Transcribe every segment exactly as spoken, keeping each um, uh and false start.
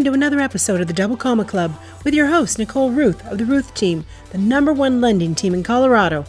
Welcome to another episode of the Double Comma Club with your host, Nicole Ruth of the Ruth Team, the number one lending team in Colorado.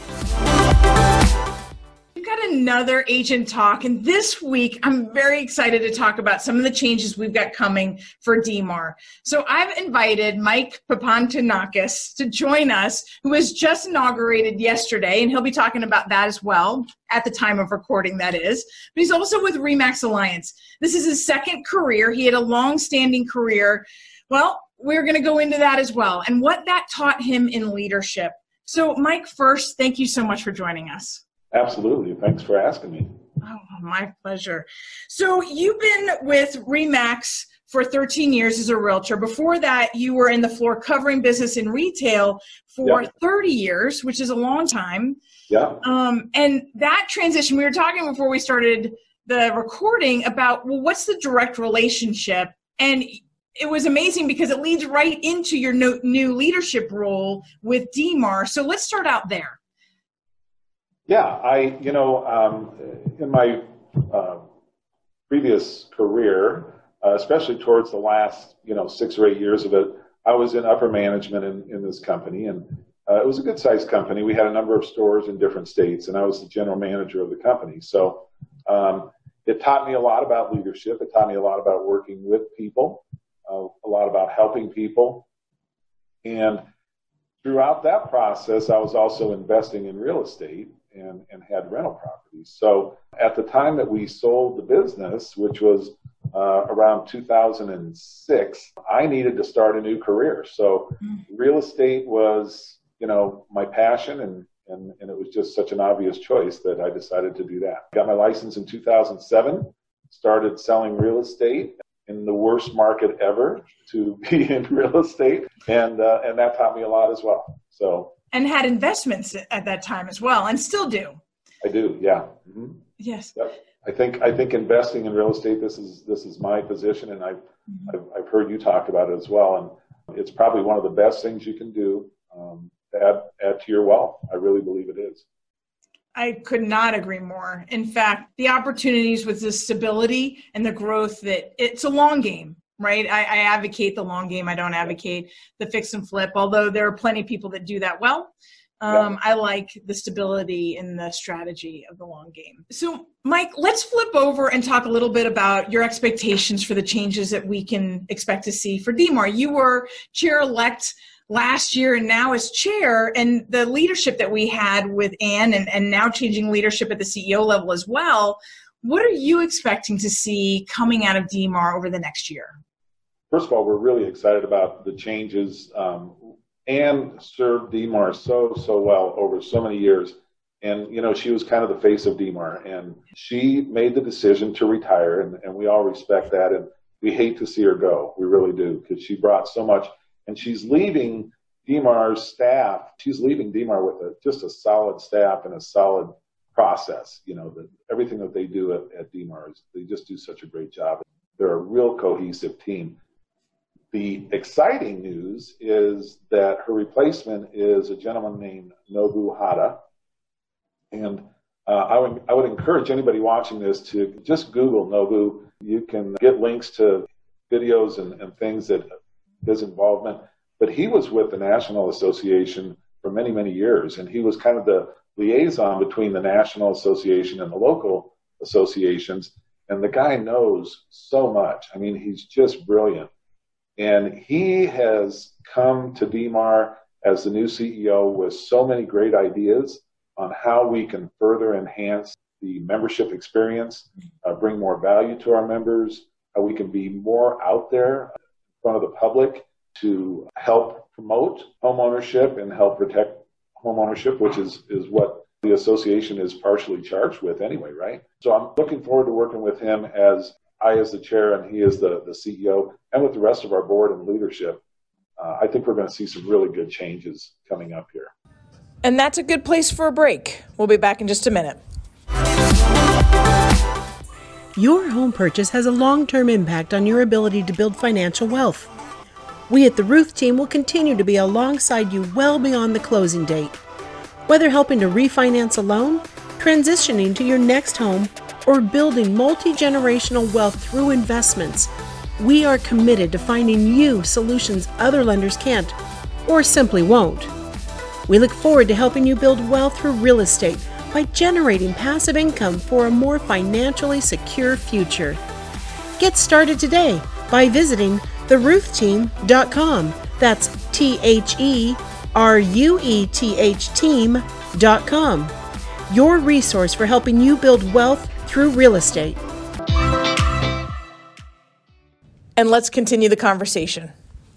We've got another agent talk, and this week I'm very excited to talk about some of the changes we've got coming for D M A R. So I've invited Mike Papantonakis to join us, who was just inaugurated yesterday, and he'll be talking about that as well at the time of recording, that is. But he's also with RE/MAX Alliance. This is his second career. He had a long-standing career. Well, we're going to go into that as well and what that taught him in leadership. So Mike, first, thank you so much for joining us. Absolutely. Thanks for asking me. Oh, my pleasure. So you've been with RE/MAX for thirteen years as a realtor. Before that, you were in the floor covering business in retail for yep. thirty years, which is a long time. Yeah. Um, and that transition, we were talking before we started the recording about, well, what's the direct relationship? And it was amazing because it leads right into your no, new leadership role with D M A R. So let's start out there. Yeah, I, you know, um, in my uh, previous career, uh, especially towards the last, you know, six or eight years of it, I was in upper management in, in this company, and uh, it was a good-sized company. We had a number of stores in different states, and I was the general manager of the company. So um, it taught me a lot about leadership. It taught me a lot about working with people, uh, a lot about helping people, and throughout that process, I was also investing in real estate and, and had rental properties. So at the time that we sold the business, which was uh, around two thousand six, I needed to start a new career. So real estate was, you know, my passion, and, and, and it was just such an obvious choice that I decided to do that. Got my license in two thousand seven, started selling real estate in the worst market ever to be in real estate, and uh, and that taught me a lot as well. So and had investments at that time as well, and still do. I do, yeah. Mm-hmm. Yes. Yep. I think I think investing in real estate. This is this is my position, and I've mm-hmm. I've, I've heard you talk about it as well. And it's probably one of the best things you can do um, to add add to your wealth. I really believe it is. I could not agree more. In fact, the opportunities with the stability and the growth, that it's a long game, right? I, I advocate the long game. I don't advocate the fix and flip, although there are plenty of people that do that well. Um, yeah. I like the stability and the strategy of the long game. So, Mike, let's flip over and talk a little bit about your expectations for the changes that we can expect to see for D M A R. You were chair-elect last year, and now as chair, and the leadership that we had with Ann, and, and now changing leadership at the C E O level as well. What are you expecting to see coming out of D M A R over the next year? First of all, we're really excited about the changes. Um, Ann served D M A R so, so well over so many years. And, you know, she was kind of the face of D M A R. And she made the decision to retire, and, and we all respect that. And we hate to see her go. We really do, because she brought so much. And she's leaving D M A R's staff. She's leaving D M A R with a, just a solid staff and a solid process. You know, the, everything that they do at, at D M A R, is, they just do such a great job. They're a real cohesive team. The exciting news is that her replacement is a gentleman named Nobu Hata. And uh, I would I would encourage anybody watching this to just Google Nobu. You can get links to videos and, and things that his involvement, but he was with the National Association for many, many years, and he was kind of the liaison between the National Association and the local associations, and the guy knows so much. I mean, he's just brilliant, and he has come to D M A R as the new C E O with so many great ideas on how we can further enhance the membership experience, uh, bring more value to our members, how we can be more out there front of the public to help promote homeownership and help protect homeownership, which is, is what the association is partially charged with anyway, right? So I'm looking forward to working with him as I as the chair and he as the, the C E O, and with the rest of our board and leadership. Uh, I think we're going to see some really good changes coming up here. And that's a good place for a break. We'll be back in just a minute. Your home purchase has a long-term impact on your ability to build financial wealth. We at the Ruth Team will continue to be alongside you well beyond the closing date. Whether helping to refinance a loan, transitioning to your next home, or building multi-generational wealth through investments, We are committed to finding you solutions other lenders can't or simply won't. We look forward to helping you build wealth through real estate by generating passive income for a more financially secure future. Get started today by visiting the ruth team dot com. That's T H E R U E T H team dot com. Your resource for helping you build wealth through real estate. And let's continue the conversation.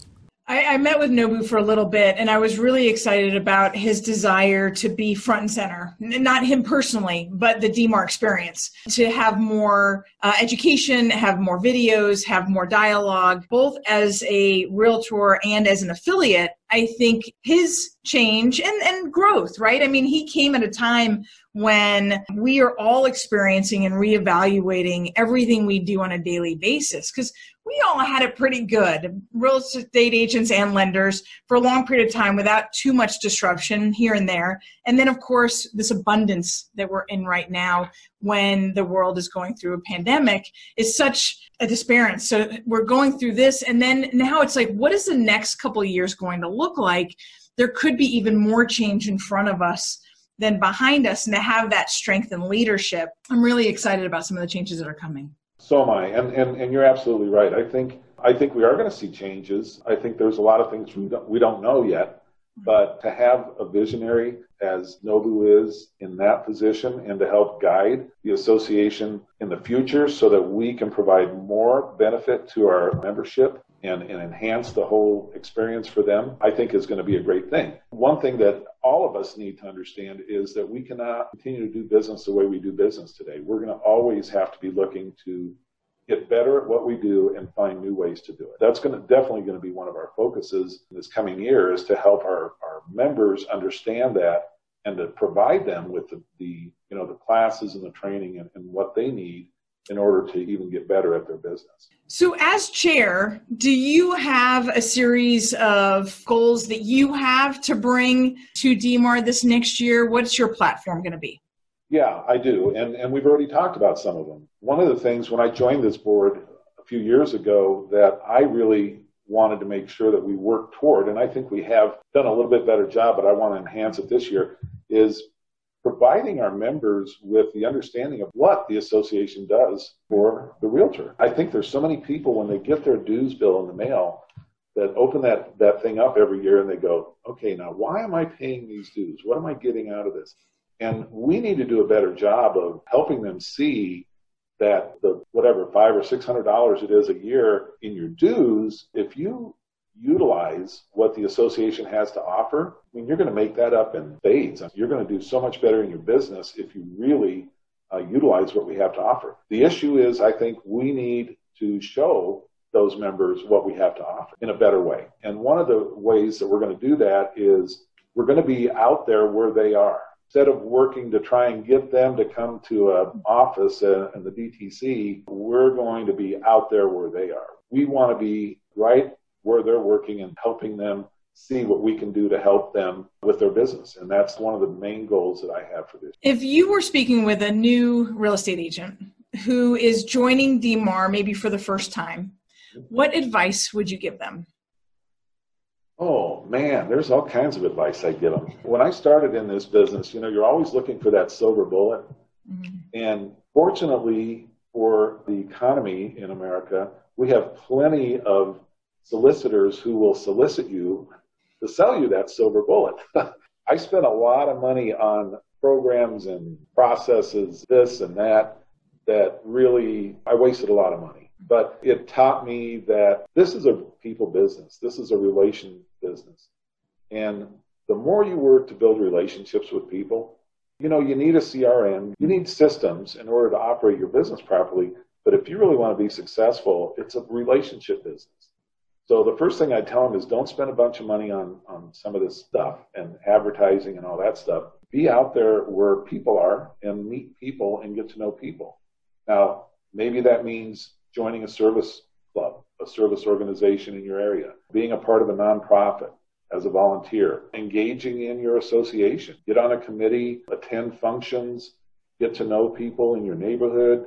I, I met with Nobu for a little bit, and I was really excited about his desire to be front and center. Not him personally, but the D M A R experience. To have more uh, education, have more videos, have more dialogue, both as a realtor and as an affiliate. I think his change and, and growth, right? I mean, he came at a time when we are all experiencing and reevaluating everything we do on a daily basis, because we all had it pretty good, real estate agents and lenders, for a long period of time without too much disruption here and there. And then, of course, this abundance that we're in right now when the world is going through a pandemic is such a disparity. So we're going through this, and then now it's like, what is the next couple of years going to look like? There could be even more change in front of us than behind us, and to have that strength and leadership, I'm really excited about some of the changes that are coming. So am I, and, and, and you're absolutely right. I think I think we are going to see changes. I think there's a lot of things we don't, we don't know yet, but to have a visionary as Nobu is in that position and to help guide the association in the future so that we can provide more benefit to our membership and, and enhance the whole experience for them, I think is going to be a great thing. One thing that all of us need to understand is that we cannot continue to do business the way we do business today. We're going to always have to be looking to get better at what we do and find new ways to do it. That's going to definitely going to be one of our focuses this coming year, is to help our, our members understand that and to provide them with the, the you know the classes and the training and, and what they need in order to even get better at their business. So as chair, do you have a series of goals that you have to bring to D M A R this next year? What's your platform going to be? Yeah, I do. And, and we've already talked about some of them. One of the things when I joined this board a few years ago that I really wanted to make sure that we work toward, and I think we have done a little bit better job, but I want to enhance it this year, is providing our members with the understanding of what the association does for the realtor. I think there's so many people when they get their dues bill in the mail that open that, that thing up every year and they go, okay, now why am I paying these dues? What am I getting out of this? And we need to do a better job of helping them see that the whatever five or six hundred dollars it is a year in your dues, if you utilize what the association has to offer, I mean, you're going to make that up in spades. You're going to do so much better in your business if you really uh, utilize what we have to offer. The issue is, I think we need to show those members what we have to offer in a better way. And one of the ways that we're going to do that is we're going to be out there where they are. Instead of working to try and get them to come to an office in the D T C, we're going to be out there where they are. We want to be right where they're working and helping them see what we can do to help them with their business. And that's one of the main goals that I have for this. If you were speaking with a new real estate agent who is joining D M A R maybe for the first time, what advice would you give them? Oh, man, there's all kinds of advice I give them. When I started in this business, you know, you're always looking for that silver bullet. Mm-hmm. And fortunately for the economy in America, we have plenty of solicitors who will solicit you to sell you that silver bullet. I spent a lot of money on programs and processes, this and that, that really, I wasted a lot of money. But it taught me that this is a people business. This is a relation business. And the more you work to build relationships with people, you know, you need a C R M. You need systems in order to operate your business properly. But if you really want to be successful, it's a relationship business. So the first thing I tell them is don't spend a bunch of money on, on some of this stuff and advertising and all that stuff. Be out there where people are and meet people and get to know people. Now, maybe that means joining a service club, a service organization in your area, being a part of a nonprofit as a volunteer, engaging in your association, get on a committee, attend functions, get to know people in your neighborhood,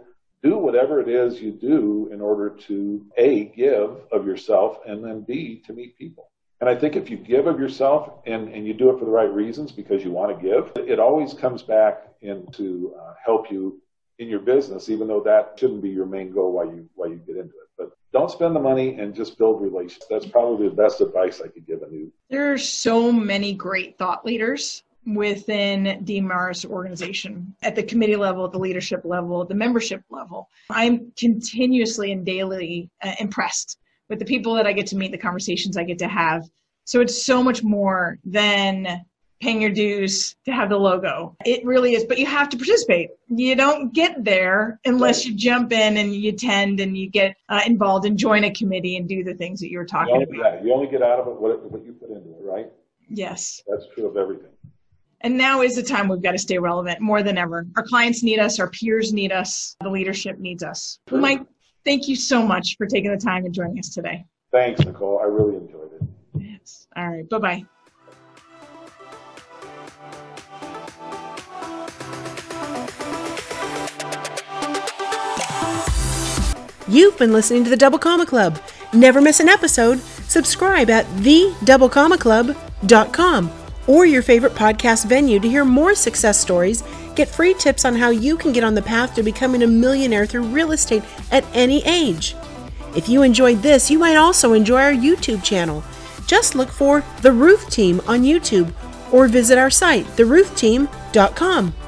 do whatever it is you do in order to, A, give of yourself, and then B, to meet people. And I think if you give of yourself and, and you do it for the right reasons because you want to give, it always comes back in to uh, help you in your business, even though that shouldn't be your main goal while you while you get into it. But don't spend the money and just build relationships. That's probably the best advice I could give a new. There are so many great thought leaders within D M R's organization at the committee level, at the leadership level, at the membership level. I'm continuously and daily uh, impressed with the people that I get to meet, the conversations I get to have. So it's so much more than paying your dues to have the logo. It really is, but you have to participate. You don't get there unless you jump in and you attend and you get uh, involved and join a committee and do the things that you were talking you only, about. Yeah, you only get out of it what, what you put into it, right? Yes. That's true of everything. And now is the time we've got to stay relevant more than ever. Our clients need us. Our peers need us. The leadership needs us. Sure. Mike, thank you so much for taking the time and joining us today. Thanks, Nicole. I really enjoyed it. Yes. All right. Bye-bye. You've been listening to the Double Comma Club. Never miss an episode. Subscribe at the double comma club dot com or your favorite podcast venue to hear more success stories, get free tips on how you can get on the path to becoming a millionaire through real estate at any age. If you enjoyed this, you might also enjoy our YouTube channel. Just look for The Roof Team on YouTube or visit our site, the roof team dot com.